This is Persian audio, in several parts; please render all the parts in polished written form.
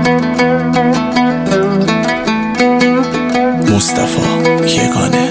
مصطفی یگانه.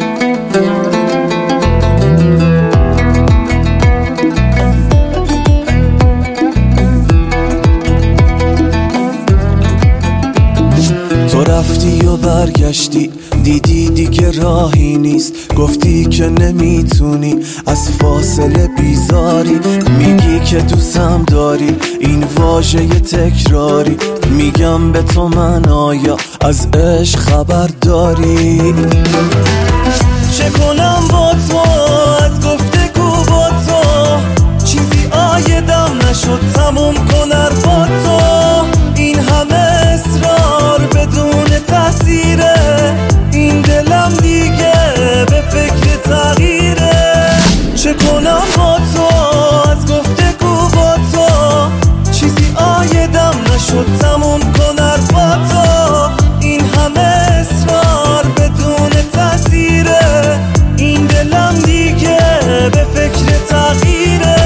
تو رفتی و برگشتی، دیدی دیگه راهی نیست، گفتی که نمیتونی از فاصله بیزاری، میگی که دوستم داری، این واژه تکراری، میگم به تو من آیا از عشق خبر داری؟ چه کنم با تو از گفتگو با تو، چیزی آیدم نشد تموم کن حرفا تو، این همه اصرار بدون تاثیره، این دلم دیگه به فکر تغییره. چه کنم با تو از گفتگو با تو، چیزی آیدم نشد تموم کن حرفا تو، این همه اصرار بدون تاثیره، این دلم دیگه به فکر تغییره.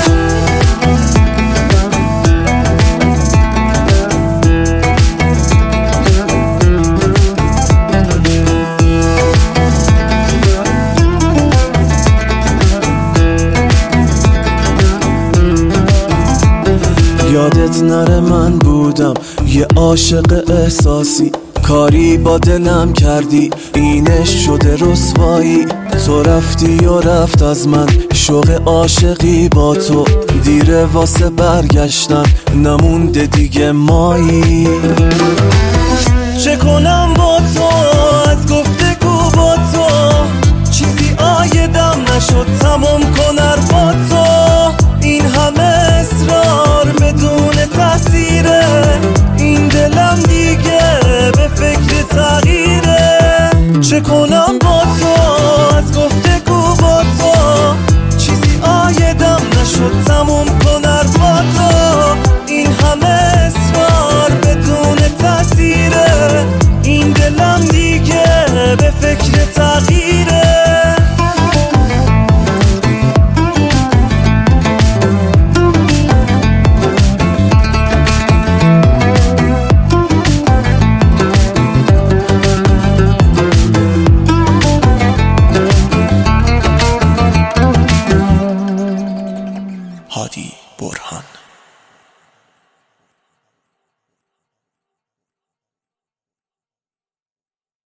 یادت نره من بودم یه عاشق احساسی، کاری با دلم کردی اینش شده رسوایی، تو رفتی و رفت از من شوق عاشقی با تو، دیره واسه برگشتن نمونده دیگه مایی. چه کنم با تو از گفتگو با تو، چیزی آیدم نشد تمام کن